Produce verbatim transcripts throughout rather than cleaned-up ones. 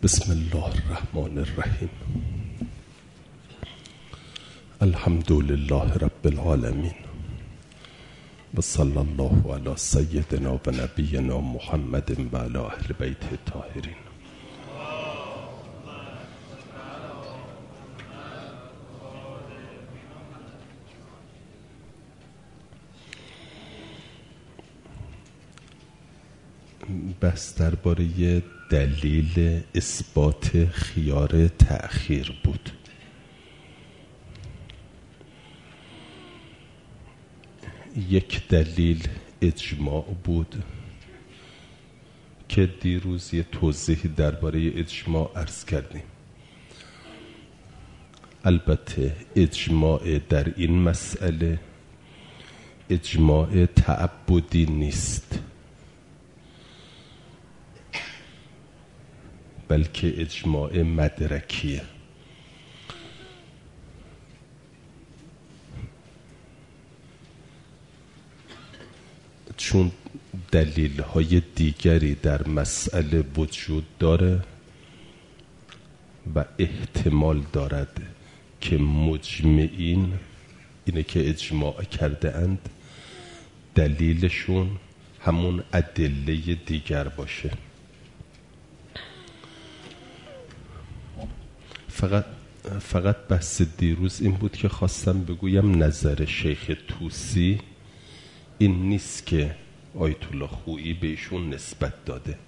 بسم الله الرحمن الرحیم. الحمد لله رب العالمین و صلی الله علی سیدنا و نبینا محمد و علی اهل بیت الطاهرین. بحث درباره دلیل اثبات خیار تأخیر بود. یک دلیل اجماع بود که دیروز یه توضیحی درباره اجماع عرض کردیم. البته اجماع در این مسئله اجماع تعبدی نیست، بلکه اجماع مدرکیه. چون دلیل های دیگری در مسئله وجود داره و احتمال دارد که مجمعین، اینه که اجماع کرده اند، دلیلشون همون ادله دیگر باشه. فقط فقط بحث دیروز این بود که خواستم بگویم نظر شیخ طوسی این نیست که آیت الله خویی بهشون نسبت داده،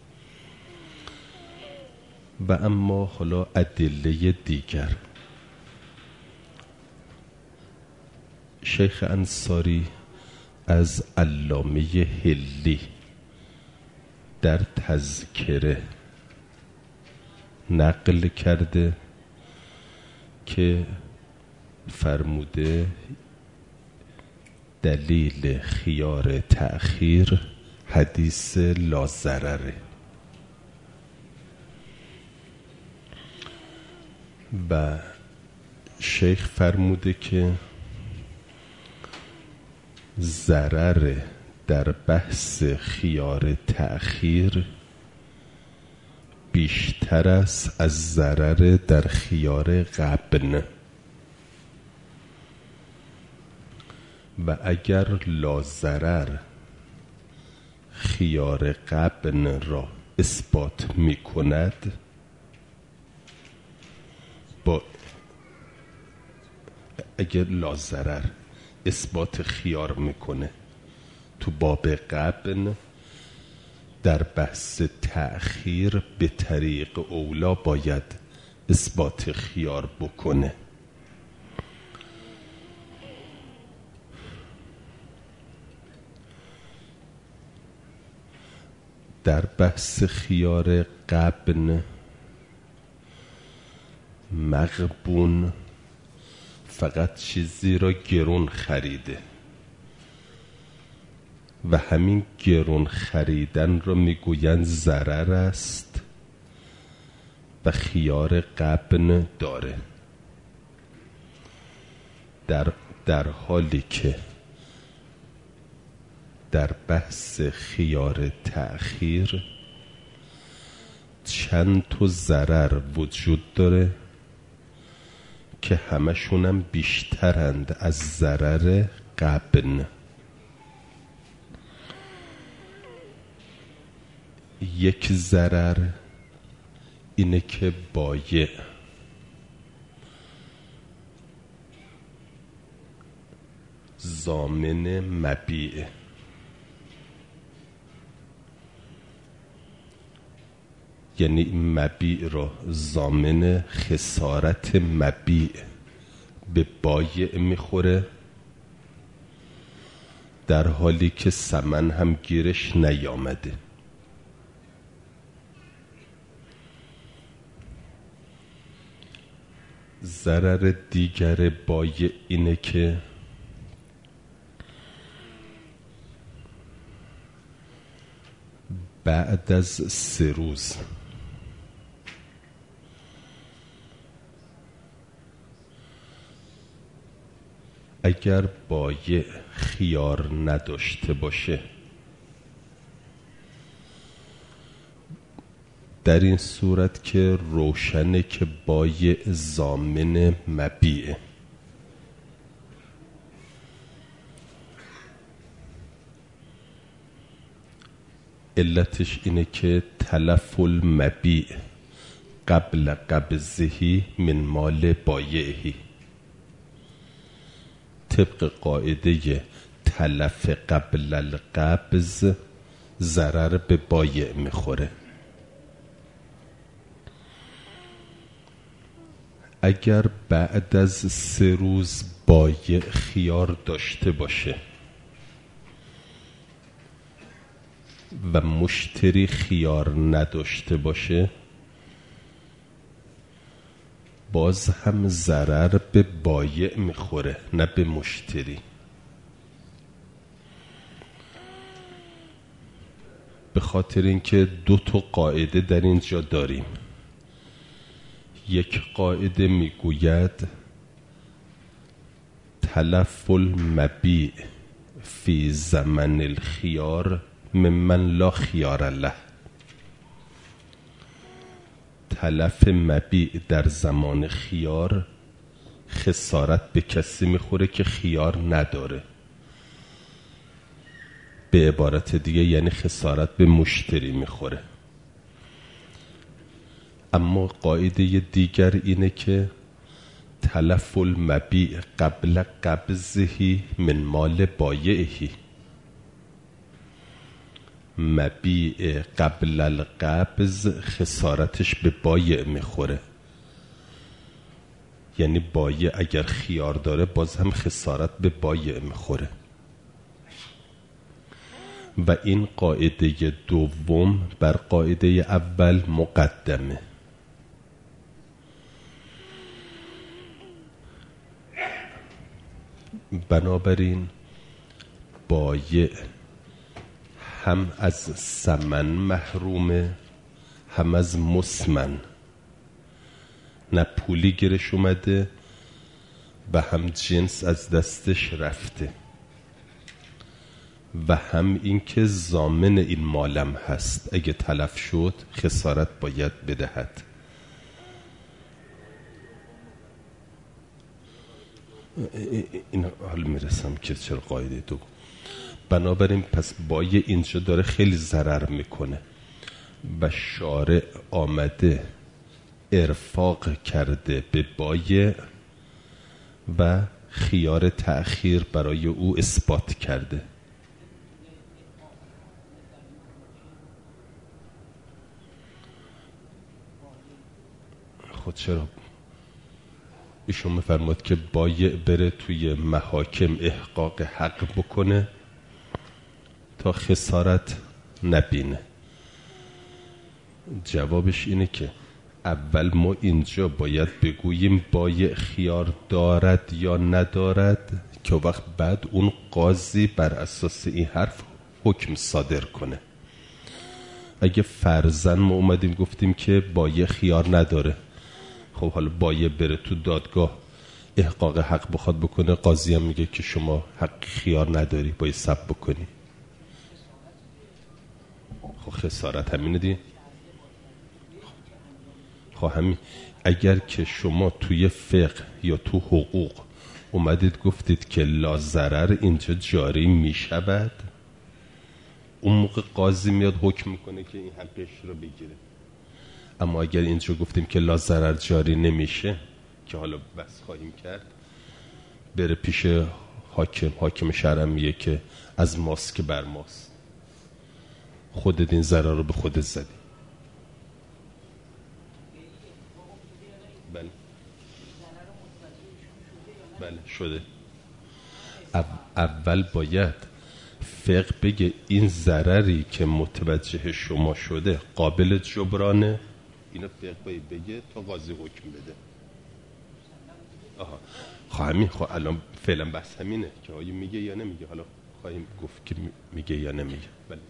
و اما حالا ادله دیگر. شیخ انصاری از علامه حلی در تذکره نقل کرده که فرموده دلیل خیار تأخیر حدیث لا ضرره و شیخ فرموده که ضرر در بحث خیار تأخیر بیشتر است از ضرر در خیار غبن، و اگر لا ضرر خیار غبن را اثبات می کند، با اگر لا ضرر اثبات خیار میکنه تو باب غبن، در بحث تأخیر به طریق اولا باید اثبات خیار بکنه. در بحث خیار غبن، مغبون فقط چیزی را گرون خریده و همین گرون خریدن را میگویند ضرر است و خیار غبن داره، در, در حالی که در بحث خیار تأخیر چند تا ضرر وجود داره که همشونم بیشترند از ضرر غبن. یک ضرر اینه که بایع ضامن مبیع، یعنی مبیع را ضامن خسارت مبیع به بایع میخوره، در حالی که ثمن هم گیرش نیامده. ضرر دیگر بایع اینه که بعد از سه روز اگر بایع خیار نداشته باشه در این صورت که روشنه که بایع ضامن مبیعه. علتش اینه که تلف المبیع قبل قبضه من مال بایعه، طبق قاعده تلف قبل القبض ضرر به بایع میخوره. اگر بعد از سه روز بایع خیار داشته باشه و مشتری خیار نداشته باشه، باز هم ضرر به بایع میخوره نه به مشتری. به خاطر اینکه دو تا قاعده در اینجا داریم. یک قاعده میگوید تلف المبیع فی زمن الخیار ممن لا خیار له، تلف مبیع در زمان خیار خسارت به کسی میخوره که خیار نداره. به عبارت دیگه یعنی خسارت به مشتری میخوره. اما قاعده دیگر اینه که تلف المبیع قبل قبضه من مال بایعه، مبیع قبل القبض خسارتش به بایع میخوره. یعنی بایع اگر خیار داره باز هم خسارت به بایع میخوره. و این قاعده دوم بر قاعده اول مقدمه. بنابراین بایع هم از ثمن محرومه هم از مسمن، نه پولی گیرش اومده و هم جنس از دستش رفته و هم این که ضامن این مالم هست، اگه تلف شد خسارت باید بدهد. این حال میرسم که چرا قاعده دو. بنابراین پس بایع اینجا داره خیلی ضرر میکنه و شارع آمده ارفاق کرده به بایع و خیار تأخیر برای او اثبات کرده. خود چرا ایشون میفرماد که بایع بره توی محاکم احقاق حق بکنه تا خسارت نبینه؟ جوابش اینه که اول ما اینجا باید بگوییم بایع خیار دارد یا ندارد که وقت بعد اون قاضی بر اساس این حرف حکم صادر کنه. اگه فرضاً ما اومدیم گفتیم که بایع خیار نداره، خب حالا بایع بره تو دادگاه احقاق حق بخواد بکنه، قاضی هم میگه که شما حق خیار نداری، باید ثبت بکنی. خب خسارت همینه دی. خب همین. اگر که شما توی فقه یا تو حقوق اومدید گفتید که لا ضرر اینجا جاری میشود، اون موقع قاضی میاد حکم میکنه که این حقش رو بگیره. اما اگر اینجا گفتیم که لا ضرر جاری نمیشه که حالا بس خواهیم کرد، بره پیش حاکم، حاکم شرع میگه که از ماست که بر ماست، خودت این ضرر رو به خودت زدی. بله بله شده. اول باید فقه بگه این ضرری که متوجه شما شده قابل جبرانه، اینو فقه باید بگه تا قاضی حکم بده. آها خب همین. خب الان فعلا بحث همینه که آیا میگه یا نمیگه. حالا خواهیم گفت که میگه یا نمیگه. بله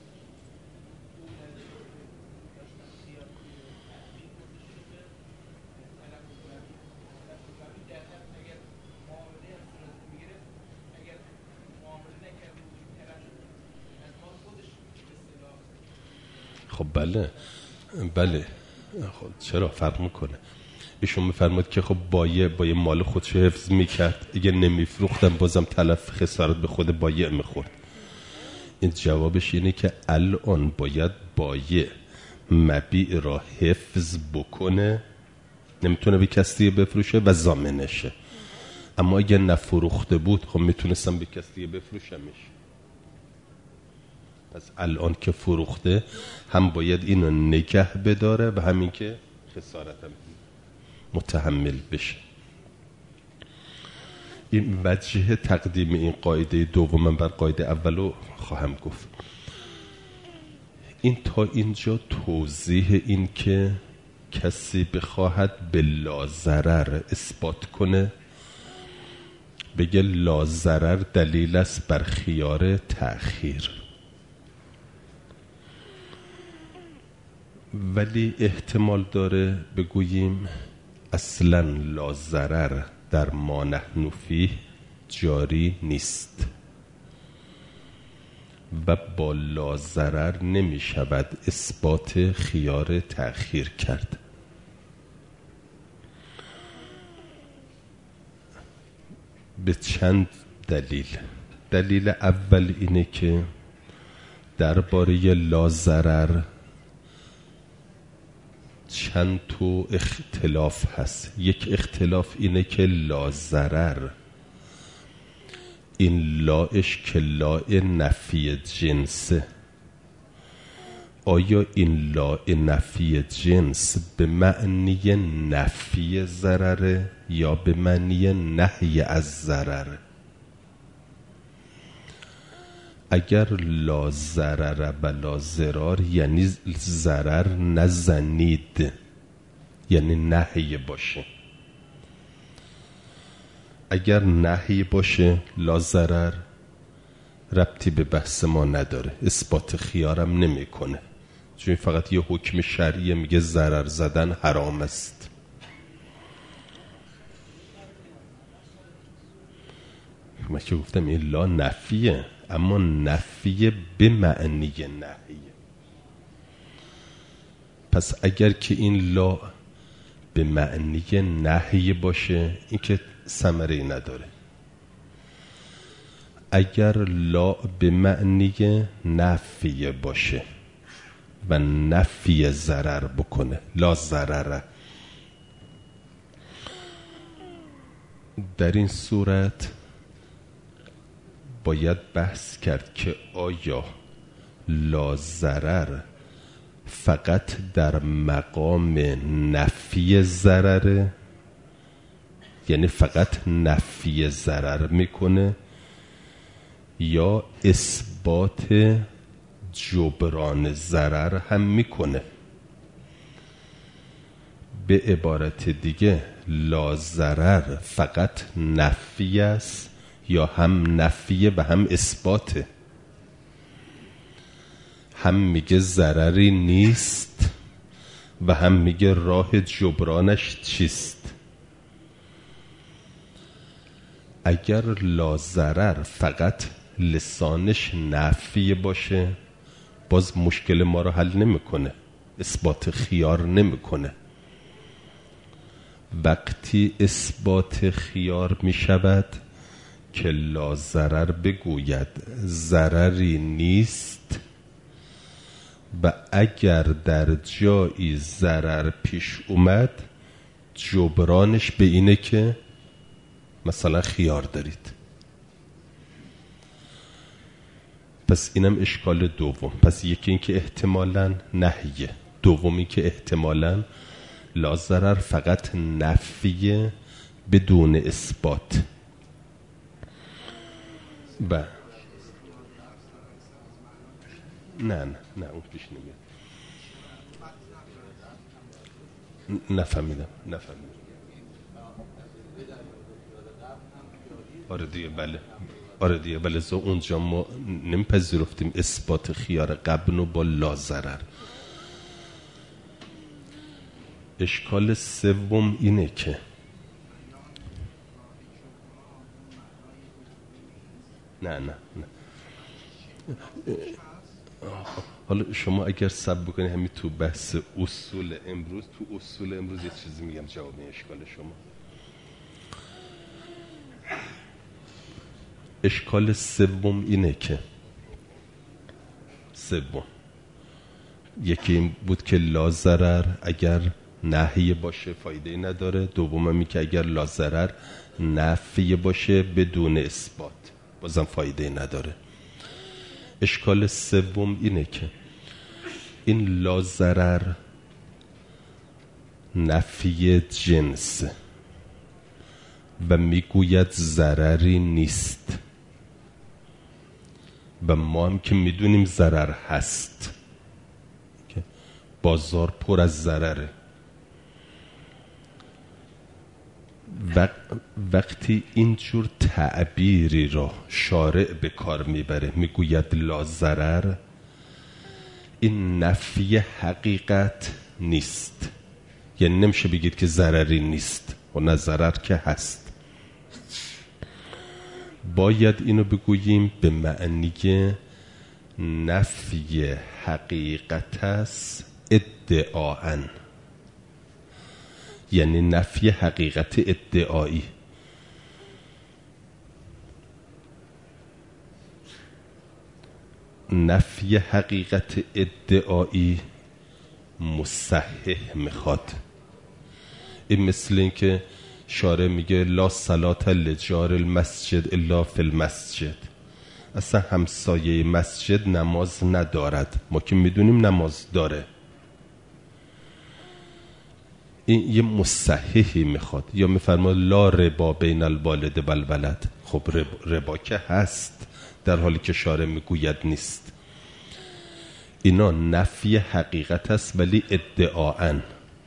خب بله بله خب چرا فرق میکنه؟ ایشون میفرماد که خب بایع با مال خودش حفظ میکرد، اگه نمیفروختن بازم تلف خسارت به خود بایع میخورد. این جوابش اینه که الان باید بایع مبیع را حفظ بکنه، نمیتونه به کسی بفروشه و ضامنشه. اما اگه نفروخته بود خب میتونستم به کسی بفروشمش. پس الان که فروخته هم باید اینو نگه بداره و همین که خسارت هم متحمل بشه. این وجه تقدیم این قاعده دوم بر قاعده اولو خواهم گفت. این تا اینجا توضیح این که کسی بخواهد به لاضرر اثبات کنه، بگه لاضرر دلیل است بر خیار تأخیر. ولی احتمال داره بگوییم اصلا لاضرر در ما نحن فیه جاری نیست و با لاضرر نمی شود اثبات خیار تأخیر کرد. به چند دلیل. دلیل اول اینه که درباره لاضرر چند تو اختلاف هست. یک اختلاف اینه که لاضرر این لاش که لا نفی جنسه، آیا این لا نفی جنس به معنی نفی ضرره یا به معنی نهی از ضرر؟ اگر لا ضرر و لا ضرار یعنی ضرر نزنید، یعنی نهی باشه. اگر نهی باشه لا ضرر ربطی به بحث ما نداره، اثبات خیارم نمیکنه، چون فقط یه حکم شرعی میگه ضرر زدن حرام است. من که گفتم این لا نفیه، اما نفیه به معنی نهیه. پس اگر که این لا به معنی نهی باشه این که ثمره نداره. اگر لا به معنی نفی باشه و نفی ضرر بکنه، لا ضرر، در این صورت باید بحث کرد که آیا لا ضرر فقط در مقام نفی ضرر، یعنی فقط نفی ضرر میکنه، یا اثبات جبران ضرر هم میکنه. به عبارت دیگه لا ضرر فقط نفی است یا هم نفیه و هم اثباته؟ هم میگه ضرری نیست و هم میگه راه جبرانش چیست؟ اگر لا ضرر فقط لسانش نفی باشه باز مشکل ما رو حل نمیکنه، اثبات خیار نمیکنه. وقتی اثبات خیار میشود که لا ضرر بگوید ضرری نیست و اگر در جایی ضرر پیش اومد جبرانش به اینه که مثلا خیار دارید. پس اینم اشکال دوم. پس یکی این که احتمالاً نهیه، دومی که احتمالاً لا ضرر فقط نفیه بدون اثبات. و نه نه نه اون پیش نمیاد. نفهمیدم نفهمیدم آره دیگه بله آره دیگه بله زو اونجا ما نمیپذیرفتیم اثبات خیار قبل با لا ضرر. اشکال سوم اینه که نه نه نه حالا شما اگر صبر بکنید همین تو بحث اصول امروز، تو اصول امروز یه چیزی میگم جواب این اشکال شما. اشکال سوم اینه که سوم یکی این بود که لا ضرر اگر نهی باشه فایده نداره، دوم هم که اگر لا ضرر نفی باشه بدون اثبات بازم فایده نداره. اشکال سوم اینه که این لا ضرر نفی جنس و میگوید ضرری نیست و ما هم که میدونیم ضرر هست، بازار پر از ضرره. وقتی اینجور تعبیری را شارع به کار میبره میگوید لا ضرر، این نفی حقیقت نیست، یعنی نمیشه بگید که ضرری نیست و نه ضرر که هست. باید اینو بگوییم به معنی نفی حقیقت است ادعاءً، یعنی نفی حقیقت ادعایی. نفی حقیقت ادعایی مصحح میخواد. این مثل این که شارع میگه لا صلاة لجار المسجد الا فی المسجد، اصلا همسایه مسجد نماز ندارد، ما که میدونیم نماز داره. این یه مصححی میخواد. یا میفرماد لا ربا بین الوالد و الولد، خب ربا که هست در حالی که شارع میگوید نیست. اینا نفی حقیقت است ولی ادعاءً.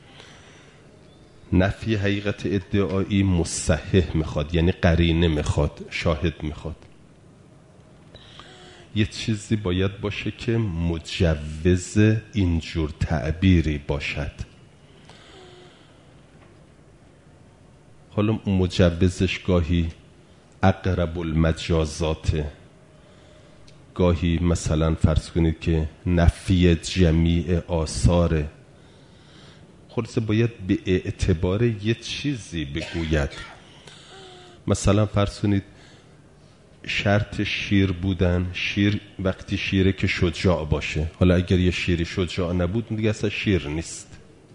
نفی حقیقت ادعایی مصحح میخواد، یعنی قرینه میخواد، شاهد میخواد. یه چیزی باید باشه که مجوز اینجور تعبیری باشد. حالا مجوزش گاهی اقرب المجازات، گاهی مثلا فرض کنید که نفی جمیع آثاره. خلاصه باید به اعتبار یه چیزی بگوید. مثلا فرض کنید شرط شیر بودن، شیر وقتی شیره که شجاع باشه. حالا اگر یه شیری شجاع نبود دیگه اصلا شیر نیست.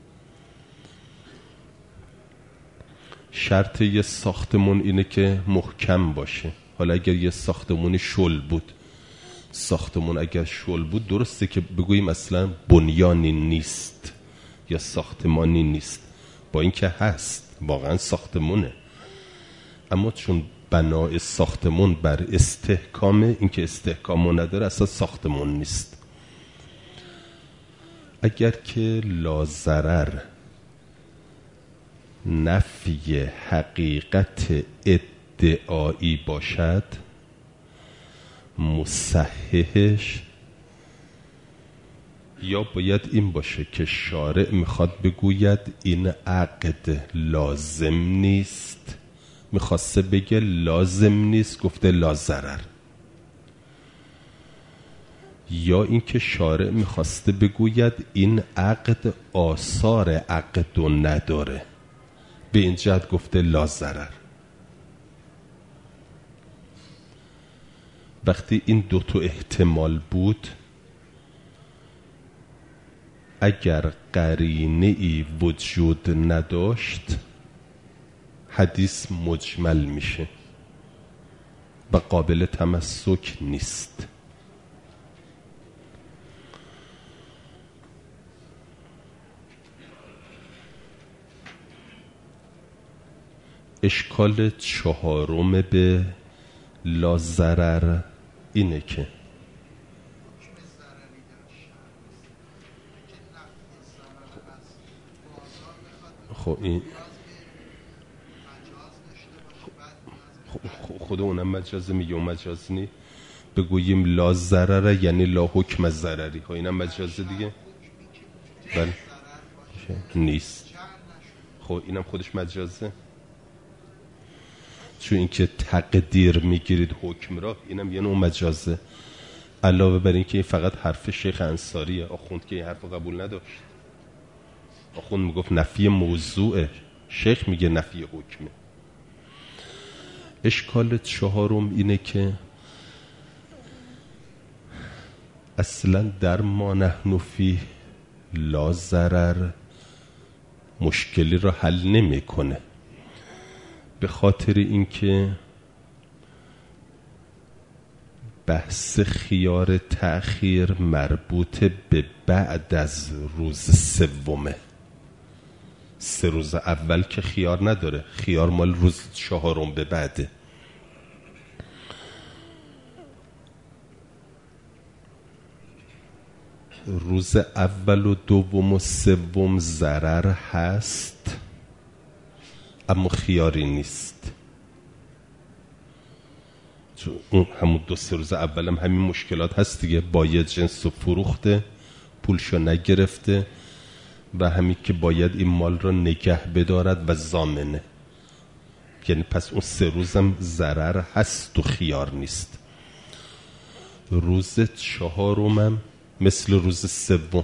شرط یه ساختمون اینه که محکم باشه. حالا اگر یه ساختمونی شل بود، ساختمون اگر شل بود درسته که بگوییم اصلا بنیانی نیست یا ساختمانی نیست، با اینکه هست واقعا ساختمونه، اما چون بنای ساختمون بر استحکامه، اینکه استحکامو نداره اصلا ساختمون نیست. اگر که لا ضرر نفی حقیقت ادعایی باشد، مصححش یا باید این باشه که شارع میخواد بگوید این عقد لازم نیست، میخواسته بگه لازم نیست گفته لا ضرر، یا اینکه شارع میخواسته بگوید این عقد آثار عقد و نداره، به این جهت گفته لا ضرر. وقتی این دو تا احتمال بود، اگر قرینه ای وجود نداشت حدیث مجمل میشه و قابل تمسک نیست. اشکال چهارم به لا ضرر اینه که خب این خود اونم مجازه میگه و مجاز نی، بگوییم لا ضرر یعنی لا حکم ضرری، خب اینم مجازه دیگه بله نیست، خب اینم خودش مجازه، چون اینکه تقدیر میگیرید حکم را، اینم یه نوع مجازه. علاوه بر این که این فقط حرف شیخ انصاریه، آخوند که این حرف قبول نداشت. آخوند میگفت نفی موضوعه، شیخ میگه نفی حکمه. اشکال چهارم اینه که اصلا در ما نحن فیه لا ضرر مشکلی را حل نمیکنه، به خاطر اینکه بحث خیار تأخیر مربوط به بعد از روز سومه. سه روز اول که خیار نداره، خیار مال روز چهارم به بعده. روز اول و دوم و سوم ضرر هست اما خیاری نیست، چون اون همون دو سه روز اول هم همین مشکلات هست دیگه، باید جنس رو فروخته، پولشو نگرفته و همین که باید این مال رو نگه بدارد و ضامنه، یعنی پس اون سه روزم ضرر هست و خیار نیست. روز چهارم هم مثل روز سوم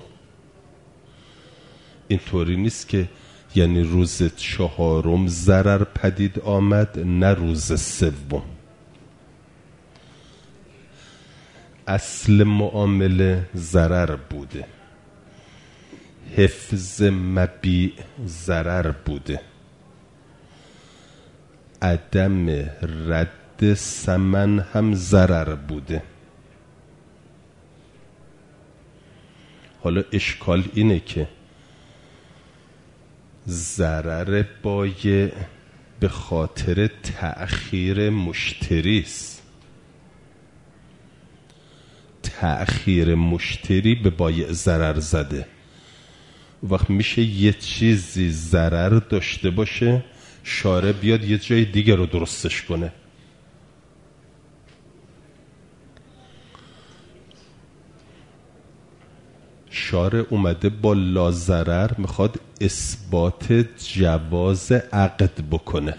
اینطوری نیست که یعنی روز چهارم ضرر پدید آمد نه روز سوم. اصل معامله ضرر بوده، حفظ مبیع ضرر بوده، عدم رد ثمن هم ضرر بوده. حالا اشکال اینه که ضرر بایع به خاطر تأخیر مشتری است، تأخیر مشتری به بایع ضرر زده. وقت میشه یه چیزی ضرر داشته باشه شارع بیاد یه جای دیگه رو درستش کنه. شارع اومده با لاضرر میخواد اثبات جواز عقد بکنه،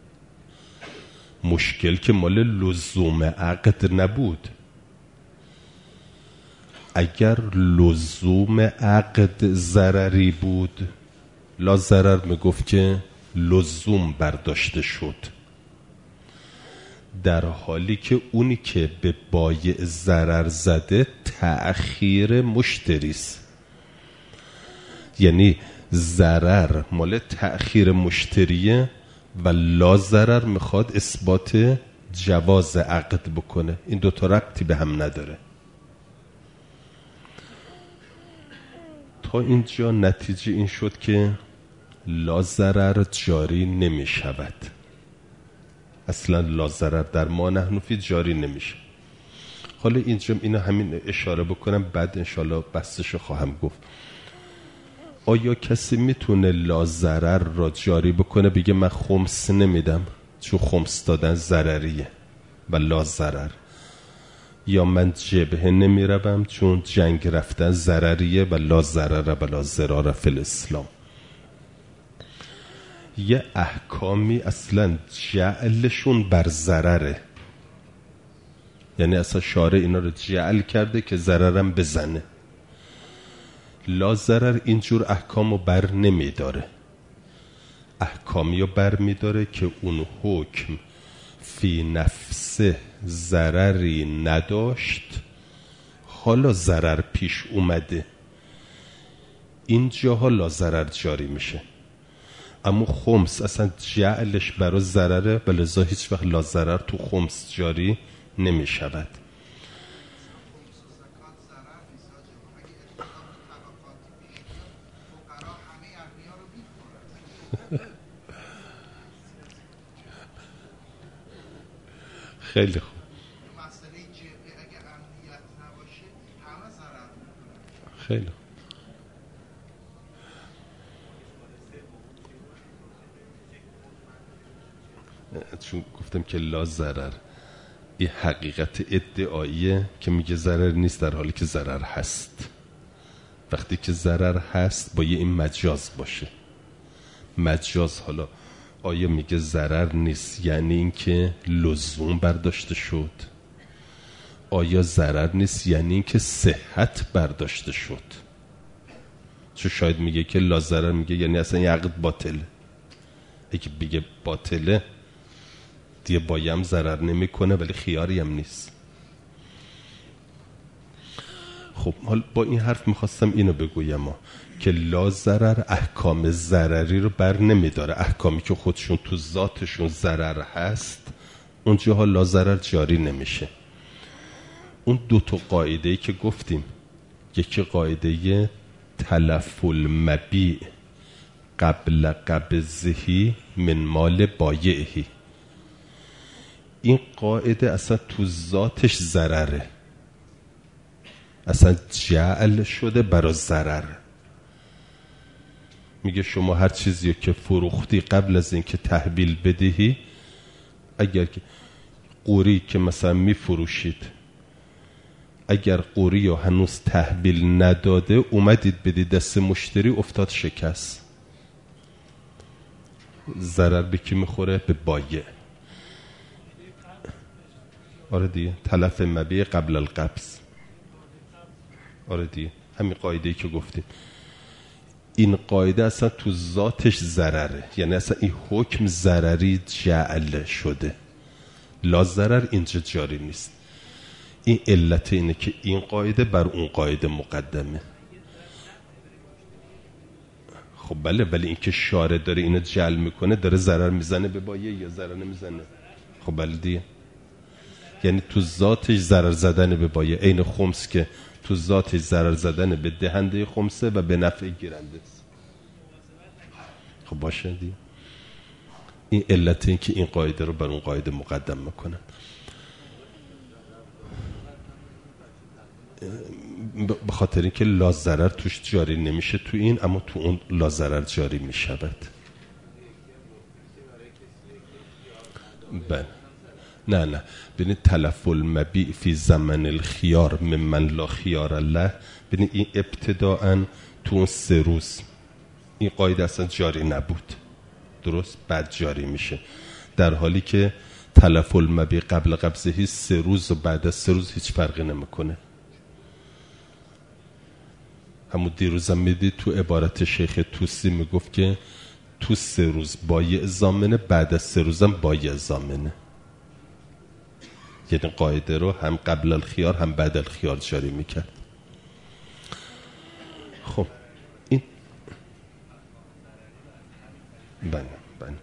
مشکل که مال لزوم عقد نبود. اگر لزوم عقد ضرری بود لاضرر میگفت که لزوم برداشته شد، در حالی که اونی که به بایع ضرر زده تأخیر مشتریست، یعنی ضرر مال تأخیر مشتریه و لاضرر میخواد اثبات جواز عقد بکنه. این دوتا ربطی به هم نداره. تا اینجا نتیجه این شد که لاضرر جاری نمی شود، اصلا لاضرر در ما نحن فیه جاری نمیشه. حالا اینجا اینو همین اشاره بکنم، بعد انشالله بحثشو خواهم گفت. آیا کسی میتونه لاضرر را جاری بکنه بگه من خمس نمیدم چون خمس دادن ضرریه و لاضرر، یا من جبهه نمیروم چون جنگ رفتن ضرریه و لاضرر و لا ضرار فی الاسلام؟ یه احکامی اصلا جعلشون بر ضرره، یعنی اصلا شارع اینا رو جعل کرده که ضررم بزنه. لاضرر اینجور احکامو بر نمیداره، احکامی رو بر میداره که اون حکم فی نفسه ضرری نداشت، حالا ضرر پیش اومده، اینجاها لاضرر جاری میشه. اما خمس اصلا جعلش برای ضرره و لذا هیچ وقت لاضرر تو خمس جاری نمی شود. خیلی خوب. خیلی خوب. چون گفتم که لا ضرر این حقیقت ادعاییه که میگه ضرر نیست در حالی که ضرر هست. وقتی که ضرر هست باید این مجاز باشه. مجاز حالا آیا میگه ضرر نیست یعنی این که لزوم برداشته شد؟ آیا ضرر نیست؟ یعنی این که صحت برداشته شد. چون شاید میگه که لا ضرر، میگه یعنی اصلا این عقد باطله. اگه بگه باطله دیگه بایم ضرر نمیکنه ولی خیاری هم نیست. خب حال با این حرف میخواستم اینو بگویم ما که لا ضرر احکام ضرری رو بر نمیداره. احکامی که خودشون تو ذاتشون ضرر هست اونجاها لا ضرر جاری نمیشه. اون دو تا قاعده‌ای که گفتیم، یکی قاعده تلف المبیع قبل قبضه من مال بایعه، این قاعده اصلا تو ذاتش ضرره، اصلا جعل شده برای ضرر. میگه شما هر چیزی که فروختی قبل از اینکه تحویل بدهی، اگر که قوری که مثلا میفروشید اگر قوری رو هنوز تحویل نداده اومدید بدید دست مشتری، افتاد شکست، ضرر به کی میخوره؟ به بایع. آره دیگه، تلف مبیع قبل القبض. آره دیگه، همین قاعده‌ای که گفتیم. این قاعده اصلا تو ذاتش ضرره، یعنی اصلا این حکم ضرری جعل شده، لا ضرر اینجا جاری نیست. این علت اینه که این قاعده بر اون قاعده مقدمه. خب بله، ولی این که شارع داره اینو جعل میکنه، داره ضرر میزنه به بایع یا ضرر نمیزنه؟ خب بله دیگه، یعنی تو ذاتش ضرر زدن به بایع، عین خمس که تو ذاتش ضرر زدن به دهنده خمسه و به نفع گیرنده است. خب باشه دیگه، این علت این که این قاعده رو بر اون قاعده مقدم میکنن. به خاطر اینکه لا ضرر توش جاری نمیشه تو این، اما تو اون لا ضرر جاری میشود. بله، نه نه، ببینید تلف المبیع فی زمن الخیار ممن لا خیار له، ببینید این ابتداءً تو اون سه روز این قاعده اصلا جاری نبود، درست؟ بعد جاری میشه، در حالی که تلف المبیع قبل قبضه سه روز و بعد از سه روز هیچ فرقی نمیکنه. همون دیروزم میدید تو عبارت شیخ توسی میگفت که تو سه روز بایع ضامنه، بعد از سه روزم بایع ضامنه. یعنی قاعده رو هم قبل الخیار هم بعد الخیار جاری میکرد. خب این بله بله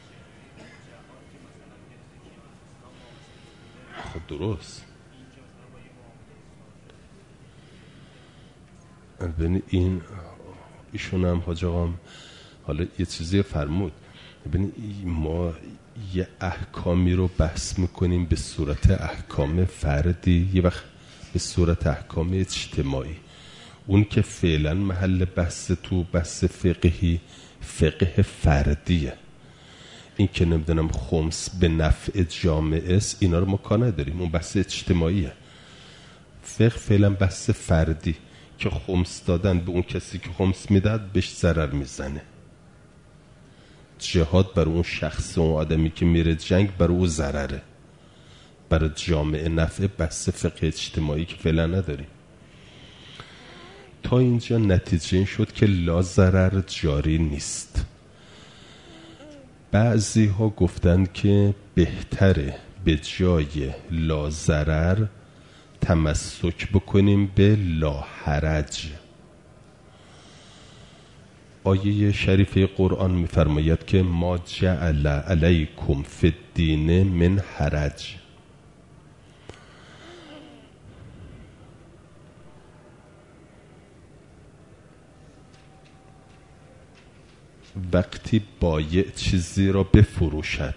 خب درست. ببینید این ایشون هم حاج آقام حالا یه چیزی فرمود، ببینید ما یه احکامی رو بحث میکنیم به صورت احکام فردی، یه وقت به صورت احکام اجتماعی. اون که فعلا محل بحث تو بحث فقهی فقه فردیه، این که نمیدونم خمس به نفع جامعه است، اینا رو ما کار نداریم، اون بحث اجتماعیه. فقه فعلا بحث فردی که خمس دادن به اون کسی که خمس میداد بهش ضرر میزنه، جهاد برای اون شخص، اون آدمی که میره جنگ برای اون ضرره، برای جامعه نفع، بحث فقه اجتماعی که فعلا نداریم. تا اینجا نتیجه این شد که لا ضرر جاری نیست. بعضی ها گفتن که بهتره به جای لا ضرر تمسک بکنیم به لا حرج. آیه شریفه قرآن می‌فرماید که ما جعل علیکم فی الدین من حرج. وقتی بایع چیزی را بفروشد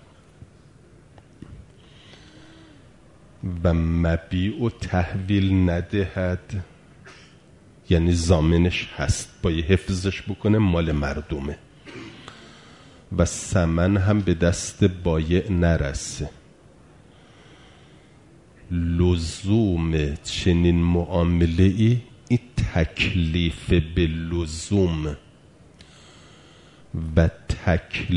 و مبیع و تحویل ندهد، یعنی ضامنش هست، باید حفظش بکنه، مال مردمه، و ثمن هم به دست بایع نرسه، لزوم چنین معامله ای این تکلیف به لزوم و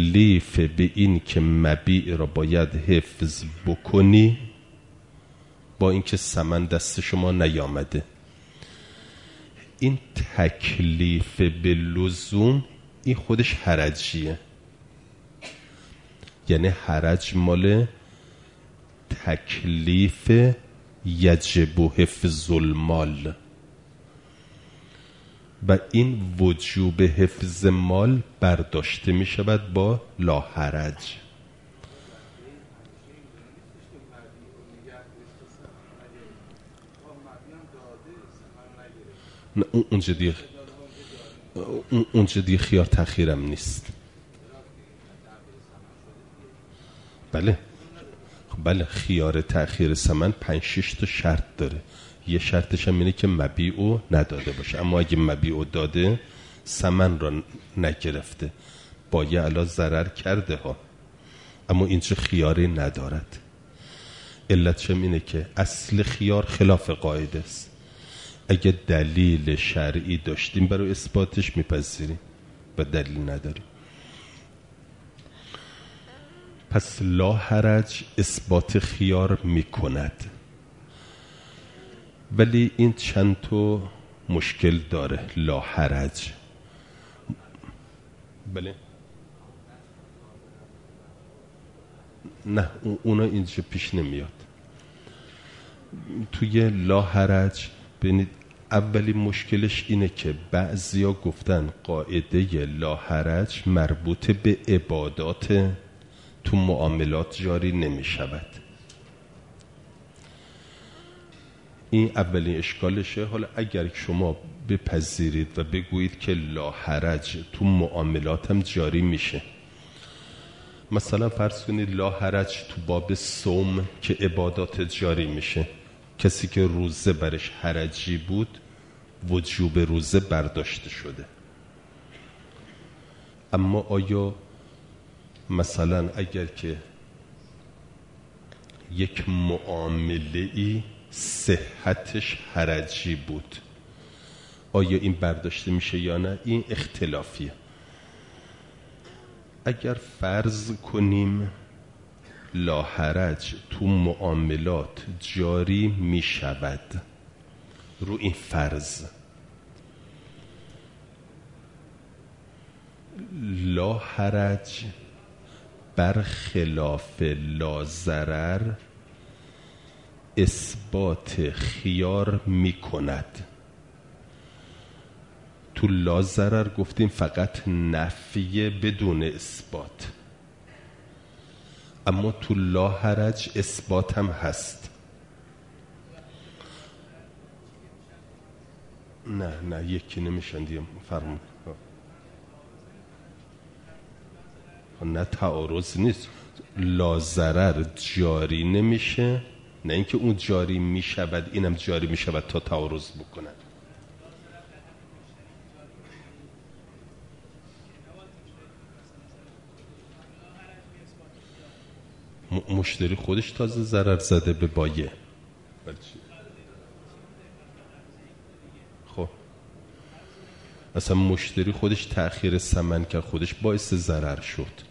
تکلیف به این که مبیع را باید حفظ بکنی با اینکه ثمن دست شما نیامده. این تکلیف به لزوم این خودش حرجیه، یعنی حرج مال تکلیف یجب حفظ المال و این وجوب حفظ مال برداشته می شود با لا حرج. نه اونجا دیگه اونجا دیگه خیار تأخیرم نیست. بله بله خیار تأخیر ثمن پنج شش تا شرط داره. یه شرطش هم اینه که مبیعو نداده باشه، اما اگه مبیعو داده ثمن را نگرفته، با یه علا ضرر کرده ها، اما اینجا خیاری ندارد. علتش هم اینه که اصل خیار خلاف قاعده است. اگه دلیل شرعی داشتیم برای اثباتش میپذیریم و دلیل نداریم. پس لا حرج اثبات خیار میکند، ولی این چند تا مشکل داره. لا حرج بله نه اونا اینجا پیش نمیاد. توی لا حرج ببینید اولی مشکلش اینه که بعضیا گفتن قاعده لا حرج مربوط به عبادات تو معاملات جاری نمی شود. این اولین اشکالشه. حالا اگر شما بپذیرید و بگویید که لا حرج تو معاملات هم جاری میشه، مثلا فرض کنید لا حرج تو باب صوم که عبادات جاری میشه، کسی که روزه برش حرجی بود وجوب روزه برداشته شده. اما آیا مثلا اگر که یک معامله ای صحتش حرجی بود، آیا این برداشته میشه یا نه؟ این اختلافیه. اگر فرض کنیم لا حرج تو معاملات جاری میشود، رو این فرض لا حرج برخلاف لا ضرر اثبات خیار می کند. تو لا ضرر گفتیم فقط نفی بدون اثبات، اما تو لا حرج اثبات هم هست. نه نه یکی نمیشن دیگه فرمون. نه تعارض نیست. لا ضرر جاری نمیشه، نه اینکه اون جاری میشود اینم جاری میشود تا تعارض بکنن. مشتری خودش تازه ضرر زده به بایع. خب اصلا مشتری خودش تأخیر ثمن کرد، خودش باعث ضرر شد.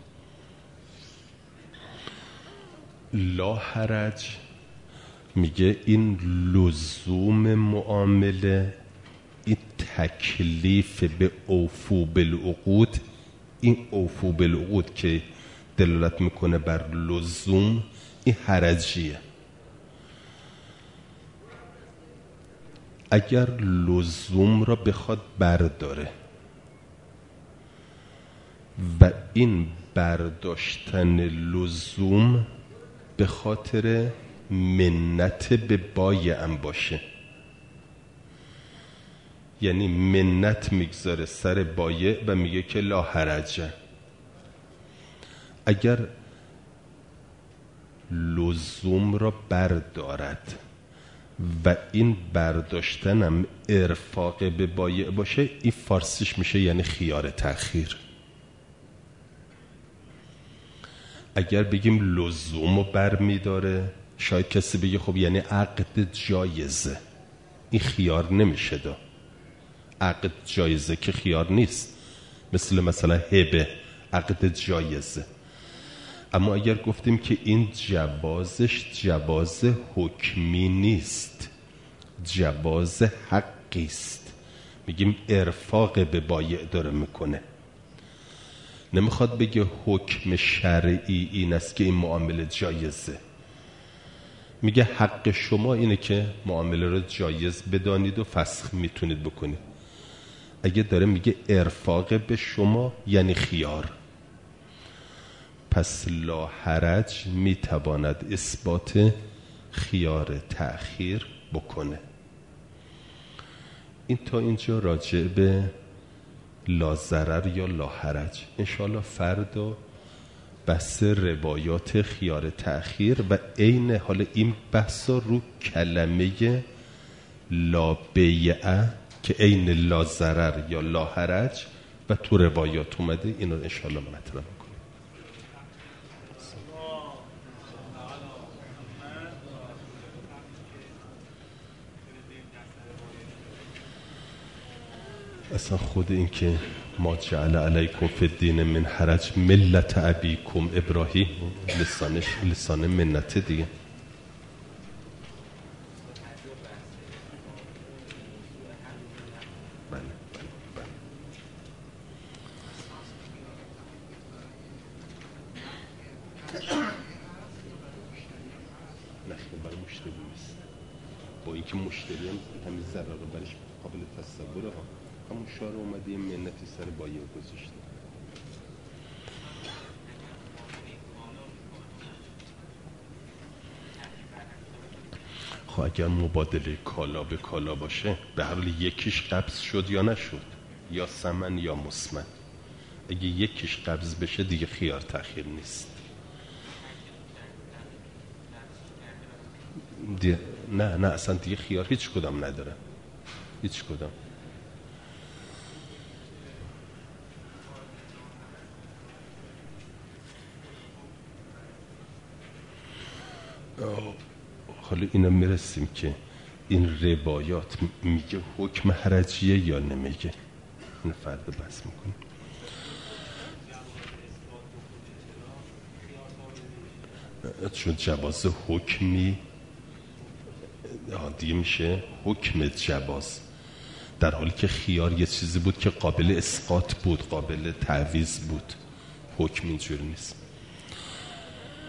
لا حرج میگه این لزوم معامله، این تکلیف به اوفو بالعقود، این اوفو بالعقود که دلالت میکنه بر لزوم، این حرجیه. اگر لزوم را بخواد برداره و این برداشتن لزوم به خاطر منت به بایعم باشه، یعنی منت میگذاره سر بایع و میگه که لا حرجه. اگر لزوم را بردارد و این برداشتنم ارفاق به بایع باشه، این فارسیش میشه یعنی خیار تأخیر. اگر بگیم لزوم رو بر میداره، شاید کسی بگه خب یعنی عقد جایزه، این خیار نمیشه دا. عقد جایزه که خیار نیست، مثل مثلا هبه عقد جایزه. اما اگر گفتیم که این جوازش جواز حکمی نیست، جواز حقی است، میگیم ارفاق به بایع داره میکنه. نمیخواد بگه حکم شرعی این است که این معامله جایزه، میگه حق شما اینه که معامله رو جایز بدانید و فسخ میتونید بکنید. اگه داره میگه ارفاق به شما یعنی خیار، پس لا حرج میتواند اثبات خیار تأخیر بکنه. این تا اینجا راجع به لا ضرر یا لا حرج. انشاءالله فردا بحث روایات خیار تأخیر و عین حال این بحثا رو کلمه لا بیعه که عین لا ضرر یا لا حرج و تو روایات اومده، این رو انشاءالله مطرح کنیم. اصلا خود این که ما جعل علیکم فی الدین من حرج ملت ابیکم ابراهیم، لسانش لسان منت دیگه. بله بله بله. نه برای مشتری نیست، با اینکه مشتری هم همین ضرر رو برش قابل تصوره ها، همون شعر اومده یه منتی سر بایع گذاشته. خب اگر مبادله کالا به کالا باشه، به هر حال یکیش قبض شد یا نشد، یا ثمن یا مسمن، اگه یکیش قبض بشه دیگه خیار تأخیر نیست. دی... نه نه اصلا دیگه خیار هیچ کدام نداره، هیچ کدام. حالا اینا میرسیم که این روایات میگه حکم حرجیه یا نمیگه، این فردا بحث میکنیم. چون جواز حکمی دیگه میشه حکم جواز، در حالی که خیار یه چیزی بود که قابل اسقاط بود، قابل تعویض بود. حکم اینجوری نیست.